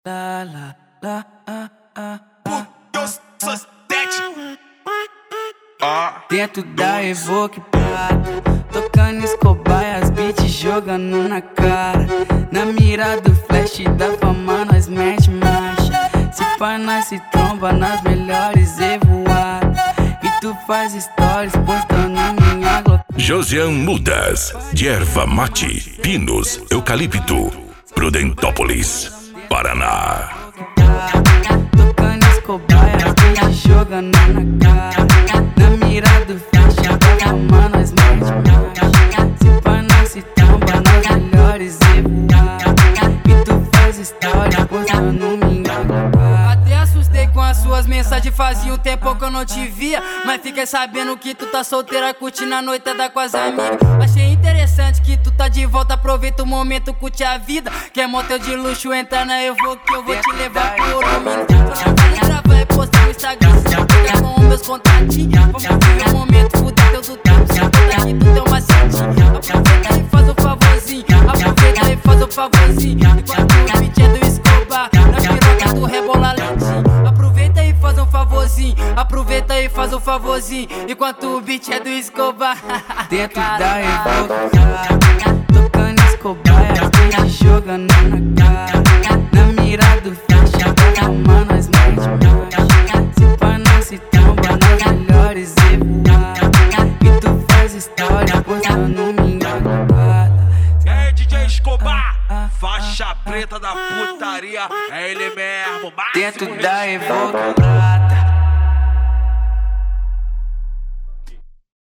La la la Dentro da Evoque Prata, tocando Escobar e as beats jogando na cara. Na mira do flash da fama nós mete marcha. Se pá nós se tromba nas melhores evoadas. E tu faz stories postando minha glock. Josian Mudas, de erva mate, pinos, eucalipto, Prudentópolis, Paraná. Tocando Escobar e as beats jogando na cara. Na mira do flash da fama nós mete marcha. Se pá nós se tromba nas melhores evoadas. E tu faz stories postando minha glock. Até assustei com as suas mensagens, fazia um tempo que eu não te via. Mas fiquei sabendo que tu tá solteira, curtindo a noitada com as amigas. Achei interessante que tu tá de volta, aproveita o momento, curte a vida. Quer motel de luxo, entra na Evoque que eu vou te levar pro Ouro. Gravar e postar no Instagram, se pega com meus contatinhos. Vamos viver o momento, fuder teu do tempo, se conta que tu tem uma setinha. Aproveita e faz um favorzinho, aproveita e faz um favorzinho. Enquanto o beat é do Escobar, na piroca tu rebola lentinho. Aproveita e faz um favorzinho, aproveita e faz um favorzinho. Enquanto o beat é do Escobar. Dentro da Evoque Prata, tocando Escobar e as beats jogando na cara. Na mira do flash da fama nós mete marcha. Se pá nós se tromba nas melhores evoadas. E tu faz stories postando minha glock. É DJ Escobar, faixa preta da putaria, é ele mesmo. Dentro da Evoque Prata,